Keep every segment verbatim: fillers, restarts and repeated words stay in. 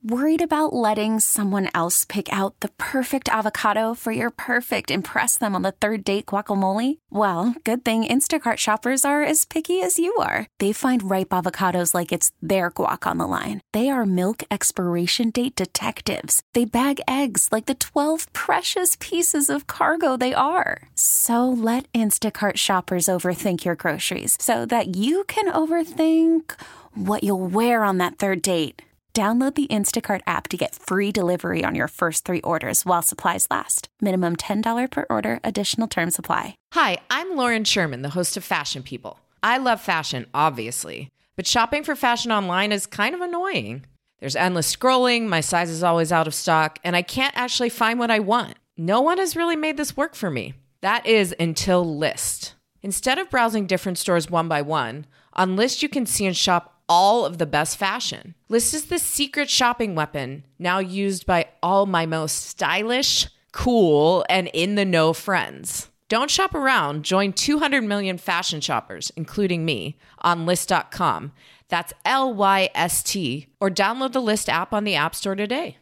Worried about letting someone else pick out the perfect avocado for your perfect impress them on the third date guacamole? Well, good thing Instacart shoppers are as picky as you are. They find ripe avocados like it's their guac on the line. They are milk expiration date detectives. They bag eggs like the twelve precious pieces of cargo they are. So let Instacart shoppers overthink your groceries so that you can overthink what you'll wear on that third date. Download the Instacart app to get free delivery on your first three orders while supplies last. Minimum ten dollars per order. Additional terms apply. Hi, I'm Lauren Sherman, the host of Fashion People. I love fashion, obviously, but shopping for fashion online is kind of annoying. There's endless scrolling, my size is always out of stock, and I can't actually find what I want. No one has really made this work for me. That is until Lyst. Instead of browsing different stores one by one, on Lyst you can see and shop all of the best fashion. Lyst is the secret shopping weapon now used by all my most stylish, cool, and in-the-know friends. Don't shop around. Join two hundred million fashion shoppers, including me, on Lyst dot com. That's L Y S T. Or download the Lyst app on the App Store today.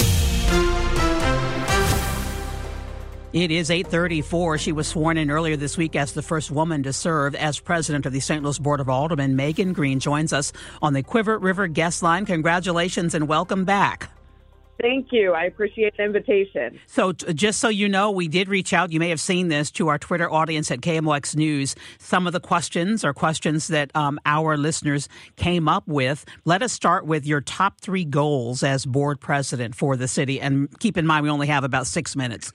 It is eight thirty-four. She was sworn in earlier this week as the first woman to serve as president of the Saint Louis Board of Aldermen. Megan Green joins us on the Quiver River guest line. Congratulations and welcome back. Thank you. I appreciate the invitation. So t- just so you know, we did reach out. You may have seen this to our Twitter audience at K M O X News. Some of the questions are questions that um, our listeners came up with. Let us start with your top three goals as board president for the city. And keep in mind, we only have about six minutes.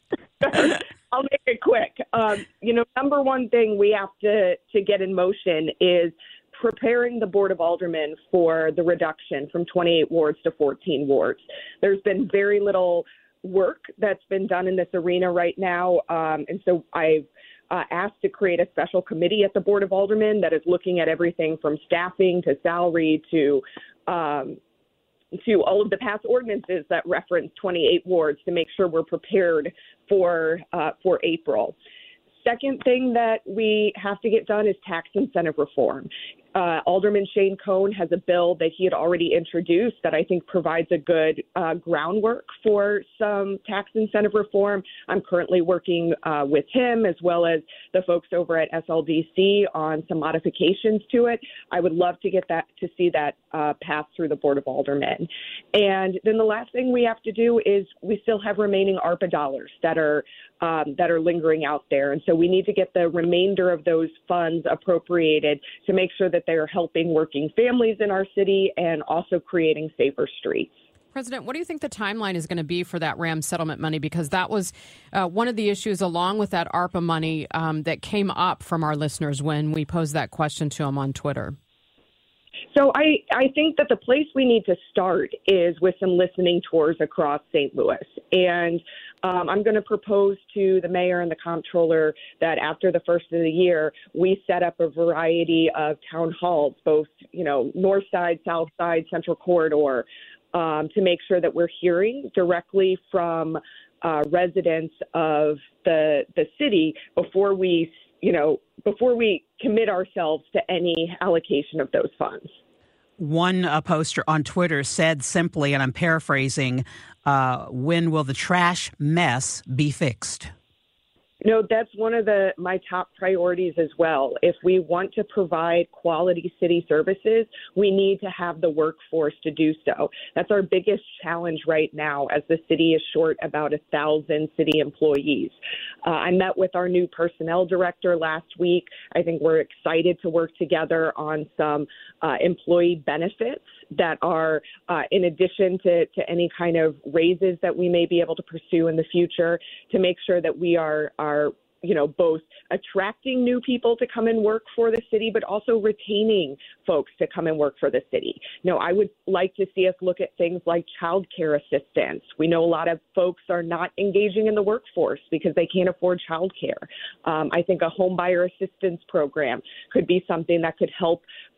I'll make it quick. Um, you know, number one thing we have to, to get in motion is preparing the Board of Aldermen for the reduction from twenty-eight wards to fourteen wards. There's been very little work that's been done in this arena right now. Um, and so I've uh, asked to create a special committee at the Board of Aldermen that is looking at everything from staffing to salary to um, to all of the past ordinances that reference twenty-eight wards to make sure we're prepared for uh, for April. Second thing that we have to get done is tax incentive reform. Uh, Alderman Shane Cohn has a bill that he had already introduced that I think provides a good uh, groundwork for some tax incentive reform. I'm currently working uh, with him as well as the folks over at S L D C on some modifications to it. I would love to get that to see that uh, pass through the Board of Aldermen. And then the last thing we have to do is we still have remaining ARPA dollars that are um, that are lingering out there. And so we need to get the remainder of those funds appropriated to make sure that they're helping working families in our city and also creating safer streets. President, what do you think the timeline is going to be for that RAM settlement money? Because that was uh, one of the issues, along with that ARPA money, um, that came up from our listeners when we posed that question to them on Twitter. So I, I think that the place we need to start is with some listening tours across Saint Louis. And um, I'm going to propose to the mayor and the comptroller that after the first of the year, we set up a variety of town halls, both, you know, north side, south side, central corridor, um, to make sure that we're hearing directly from uh, residents of the the city before we, you know, before we commit ourselves to any allocation of those funds. One uh, poster on Twitter said simply, and I'm paraphrasing, uh, when will the trash mess be fixed? You know, that's one of the my top priorities as well. If we want to provide quality city services, we need to have the workforce to do so. That's our biggest challenge right now, as the city is short about a thousand city employees. Uh, I met with our new personnel director last week. I think we're excited to work together on some uh, employee benefits that are uh, in addition to, to any kind of raises that we may be able to pursue in the future, to make sure that we are, are you know, both attracting new people to come and work for the city, but also retaining folks to come and work for the city. You know, I would like to see us look at things like child care assistance. We know a lot of folks are not engaging in the workforce because they can't afford child care. Um, I think a home buyer assistance program could be something that could help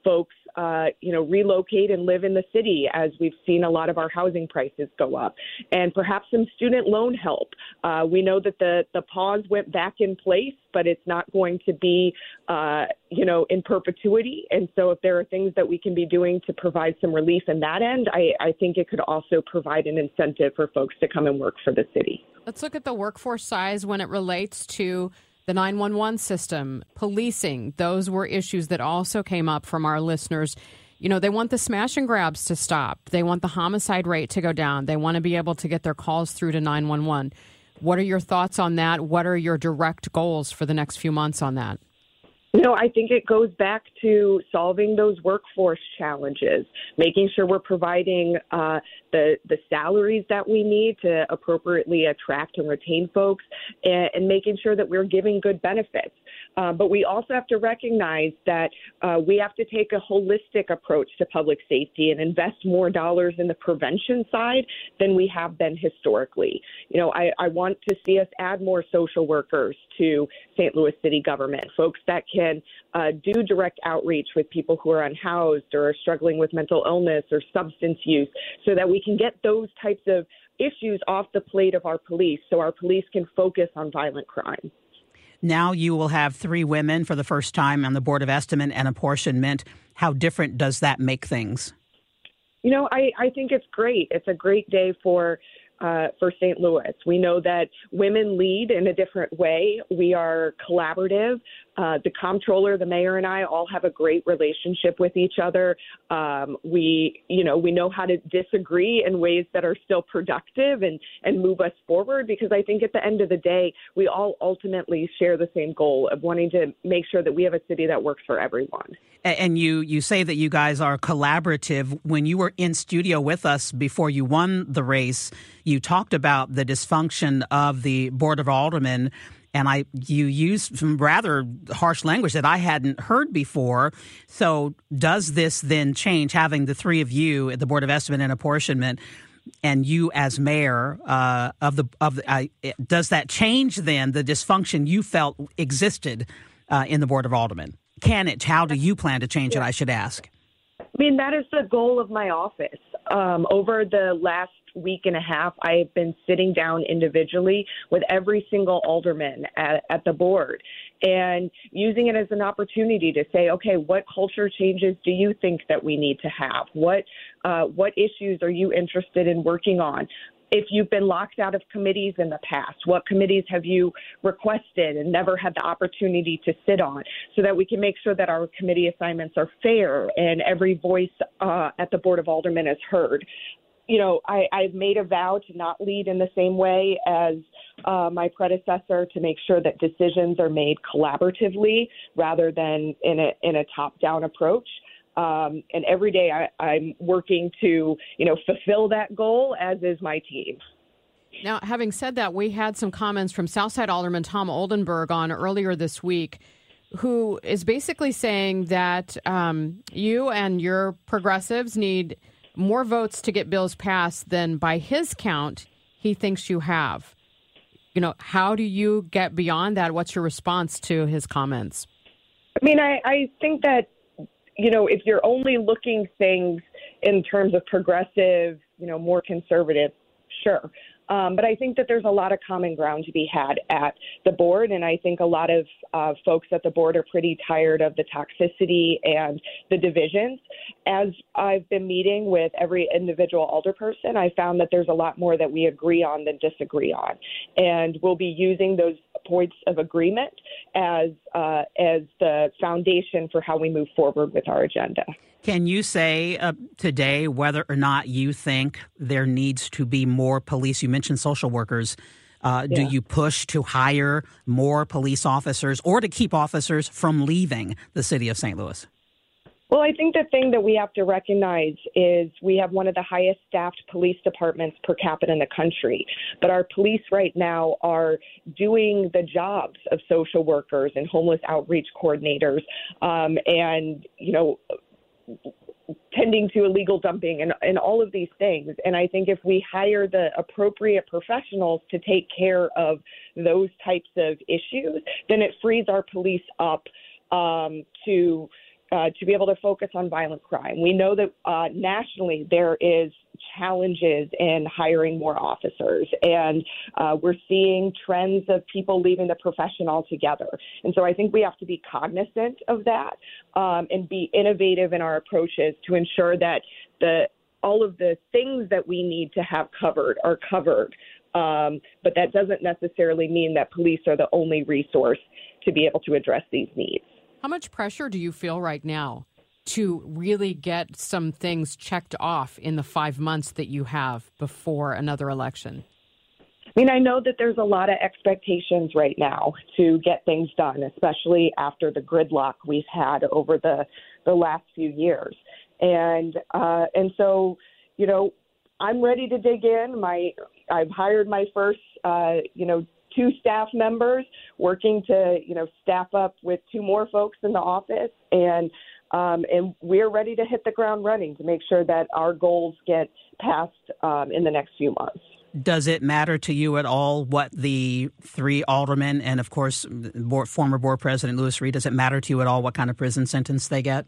folks, uh, you know, relocate and live in the city, as we've seen a lot of our housing prices go up, and perhaps some student loan help. Uh, we know that the, the pause went back in place, but it's not going to be, uh, you know, in perpetuity. And so if there are things that we can be doing to provide some relief in that end, I, I think it could also provide an incentive for folks to come and work for the city. Let's look at the workforce size when it relates to the nine one one system, policing. Those were issues that also came up from our listeners. You know, they want the smash and grabs to stop. They want the homicide rate to go down. They want to be able to get their calls through to nine one one. What are your thoughts on that? What are your direct goals for the next few months on that? You know, I think it goes back to solving those workforce challenges, making sure we're providing uh, the the salaries that we need to appropriately attract and retain folks, and, and making sure that we're giving good benefits. Uh, but we also have to recognize that uh, we have to take a holistic approach to public safety and invest more dollars in the prevention side than we have been historically. You know, I, I want to see us add more social workers to Saint Louis City government, folks that can uh, do direct outreach with people who are unhoused or are struggling with mental illness or substance use, so that we can get those types of issues off the plate of our police so our police can focus on violent crime. Now you will have three women for the first time on the Board of Estimate and Apportionment. How different does that make things? You know, I, I think it's great. It's a great day for uh, for Saint Louis. We know that women lead in a different way. We are collaborative. Uh, the comptroller, the mayor, and I all have a great relationship with each other. Um, we, you know, we know how to disagree in ways that are still productive and, and move us forward, because I think at the end of the day, we all ultimately share the same goal of wanting to make sure that we have a city that works for everyone. And you, you say that you guys are collaborative. When you were in studio with us before you won the race, you talked about the dysfunction of the Board of Aldermen. And I, you used some rather harsh language that I hadn't heard before. So does this then change, having the three of you at the Board of Estimate and Apportionment and you as mayor uh, of the, of the, uh, does that change then the dysfunction you felt existed uh, in the Board of Aldermen? Can it? How do you plan to change it, I should ask? I mean, that is the goal of my office. Um, over the last week and a half, I have been sitting down individually with every single alderman at, at the board and using it as an opportunity to say, okay, what culture changes do you think that we need to have? What uh, what issues are you interested in working on? If you've been locked out of committees in the past, what committees have you requested and never had the opportunity to sit on, so that we can make sure that our committee assignments are fair and every voice uh, at the Board of Aldermen is heard. You know, I, I've made a vow to not lead in the same way as uh, my predecessor, to make sure that decisions are made collaboratively rather than in a in a top-down approach. Um, and every day I, I'm working to, you know, fulfill that goal, as is my team. Now, having said that, we had some comments from Southside Alderman Tom Oldenburg on earlier this week, who is basically saying that um, you and your progressives need more votes to get bills passed than, by his count, he thinks you have. You know, how do you get beyond that? What's your response to his comments? I mean, I, I think that, you know, if you're only looking things in terms of progressive, you know, more conservative, sure. Um, but I think that there's a lot of common ground to be had at the board. And I think a lot of uh, folks at the board are pretty tired of the toxicity and the divisions. As I've been meeting with every individual alderperson, I found that there's a lot more that we agree on than disagree on. And we'll be using those points of agreement as uh, as the foundation for how we move forward with our agenda. Can you say uh, today whether or not you think there needs to be more police? You mentioned social workers. Uh, yeah. Do you push to hire more police officers or to keep officers from leaving the city of Saint Louis? Well, I think the thing that we have to recognize is we have one of the highest staffed police departments per capita in the country. But our police right now are doing the jobs of social workers and homeless outreach coordinators um, and, you know, tending to illegal dumping and, and all of these things. And I think if we hire the appropriate professionals to take care of those types of issues, then it frees our police up um, to uh, to be able to focus on violent crime. We know that uh, nationally there is challenges in hiring more officers, and uh, we're seeing trends of people leaving the profession altogether. And so I think we have to be cognizant of that um, and be innovative in our approaches to ensure that the all of the things that we need to have covered are covered. Um, but that doesn't necessarily mean that police are the only resource to be able to address these needs. How much pressure do you feel right now to really get some things checked off in the five months that you have before another election? I mean, I know that there's a lot of expectations right now to get things done, especially after the gridlock we've had over the, the last few years. And uh, and so, you know, I'm ready to dig in. My I've hired my first, uh, you know, two staff members, working to, you know, staff up with two more folks in the office. And Um, and we're ready to hit the ground running to make sure that our goals get passed um, in the next few months. Does it matter to you at all what the three aldermen and, of course, board, former board president Louis Reed, does it matter to you at all what kind of prison sentence they get?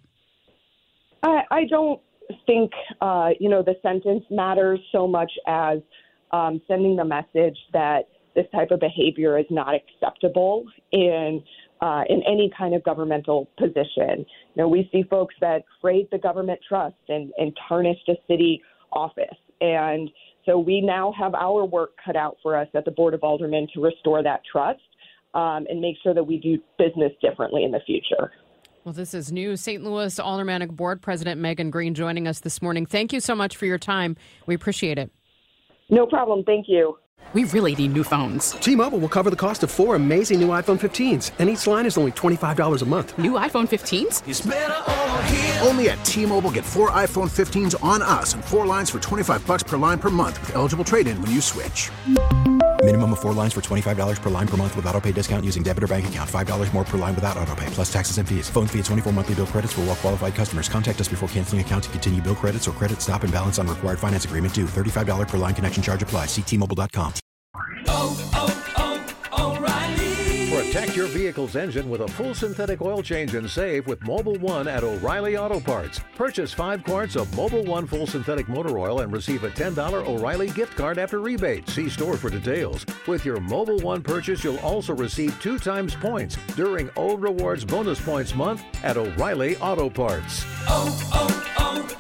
I, I don't think, uh, you know, the sentence matters so much as um, sending the message that this type of behavior is not acceptable in Uh, in any kind of governmental position. You know, we see folks that frayed the government trust and, and tarnished a city office. And so we now have our work cut out for us at the Board of Aldermen to restore that trust um, and make sure that we do business differently in the future. Well, this is new. Saint Louis Aldermanic Board President Megan Green joining us this morning. Thank you so much for your time. We appreciate it. No problem. Thank you. We really need new phones. T-Mobile will cover the cost of four amazing new iPhone fifteens, and each line is only twenty-five dollars a month. New iPhone fifteens? It's better over here. Only at T-Mobile, get four iPhone fifteens on us and four lines for twenty-five bucks per line per month with eligible trade-in when you switch. Minimum of four lines for twenty-five dollars per line per month with autopay discount using debit or bank account. five dollars more per line without autopay, plus taxes and fees. Phone fee at twenty-four monthly bill credits for well-qualified customers. Contact us before canceling account to continue bill credits or credit stop and balance on required finance agreement due. thirty-five dollars per line connection charge applies. See T Mobile dot com. Oh, oh, oh, O'Reilly. Protect your vehicle's engine with a full synthetic oil change and save with Mobil one at O'Reilly Auto Parts. Purchase five quarts of Mobil one full synthetic motor oil and receive a ten dollars O'Reilly gift card after rebate. See store for details. With your Mobil one purchase, you'll also receive two times points during O Rewards Bonus Points Month at O'Reilly Auto Parts. Oh,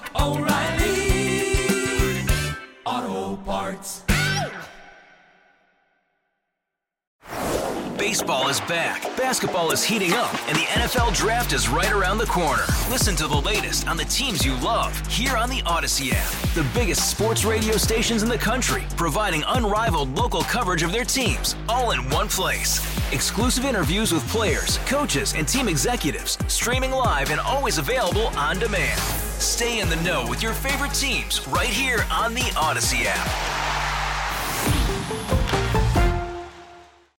oh, oh, O'Reilly Auto Parts. Baseball is back, basketball is heating up, and the N F L Draft is right around the corner. Listen to the latest on the teams you love here on the Odyssey app. The biggest sports radio stations in the country, providing unrivaled local coverage of their teams, all in one place. Exclusive interviews with players, coaches, and team executives, streaming live and always available on demand. Stay in the know with your favorite teams right here on the Odyssey app.